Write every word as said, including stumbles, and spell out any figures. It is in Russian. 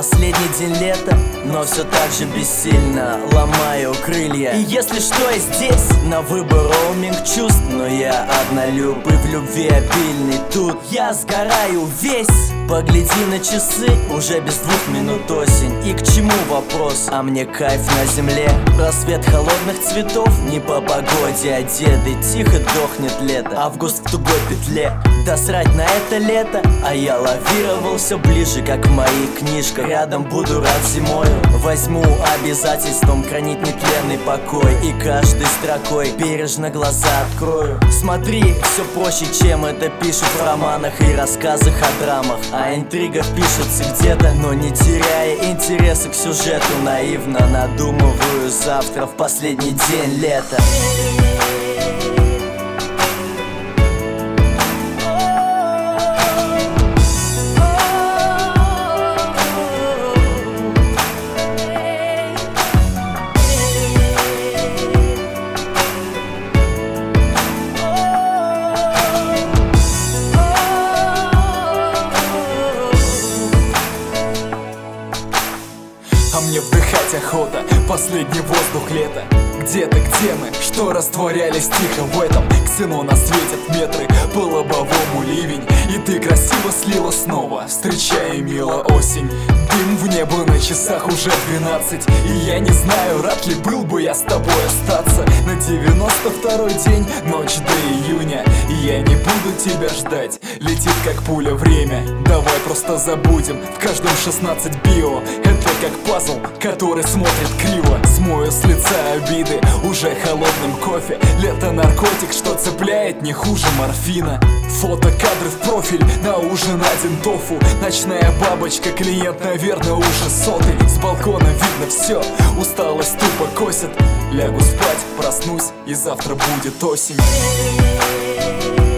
Последний день лета, но все так же бессильно ломаю крылья. И если что, я здесь, на выбор роуминг чувств, но я однолюб и в любви обильный. Тут я сгораю весь. Погляди на часы, уже без двух минут осень. И к чему вопрос? А мне кайф на земле. Рассвет холодных цветов, не по погоде одеты. Тихо дохнет лето, август в тугой петле. Да срать на это лето, а я лавировал все ближе, как в моих книжках. Рядом буду рад зимою, возьму обязательством хранить нетленный покой. И каждой строкой бережно глаза открою. Смотри, все проще, чем это пишут в романах и рассказах о драмах. О интригах пишется где-то, но не теряя интереса к сюжету, наивно надумываю завтра в последний день лета. А мне вдыхать охота, последний воздух лета. Где ты, где мы, что растворялись тихо в этом? Ксенона светят метры, по лобовому ливень. И ты красиво слила снова, встречая мило осень. Дым в небо, на часах уже двенадцать. И я не знаю, рад ли был бы я с тобой остаться. На девяносто второй день, ночь до июня. И я не буду тебя ждать, летит как пуля время. Давай просто забудем, в каждом шестнадцать био. Это как пазл, который смотрит криво. Смою с лица обиды уже холодным кофе. Лето наркотик, что цепляет не хуже морфина. Фотокадры в профиль, на ужин один тофу. Ночная бабочка, клиент, наверное, уже сотый. С балкона видно все, усталость тупо косит. Лягу спать, проснусь, и завтра будет осень.